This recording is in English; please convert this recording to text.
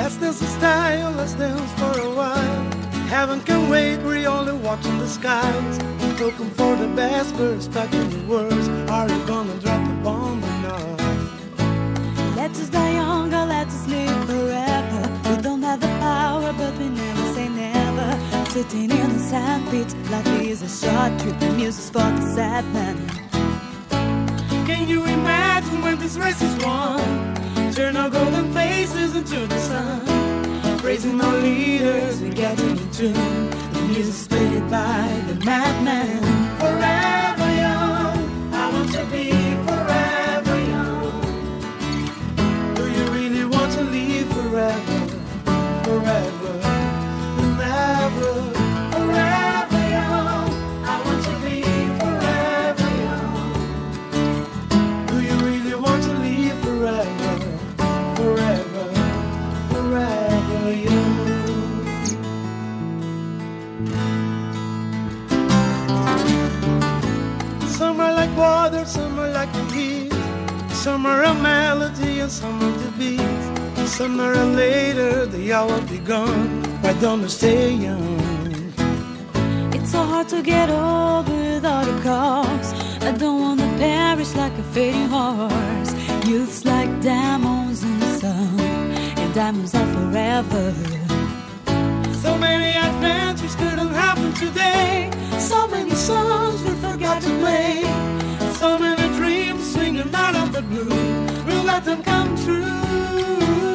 Let's dance in style, let's dance for a while. Heaven can wait, we're only watching the skies. Looking for the best, but expecting the worst. Are you gonna drop the bomb or not? Let us die young or let us live forever. We don't have the power, but we never say never. Sitting in the sandpit, life is a short trip. The music's for the sad man. Can you imagine when this race is won? Turn our golden faces into the sun. Praising our leaders, we're getting in tune. The music's played by the madman. Forever young, I want to be forever young. Do you really want to live forever? Forever and ever. Forever young, I want to be forever young. Do you really want to live forever? Forever, forever young. Some are like water, some are like the heat. Some are a melody and some are the beat. Some are later, they all will be gone. Why don't we stay young? It's so hard to get old without a cause. I don't want to perish like a fading horse. Youth's like diamonds in the sun, and diamonds are forever. So many adventures couldn't happen today. So many songs we forgot to play. So many dreams swinging out of the blue. We'll let them come true.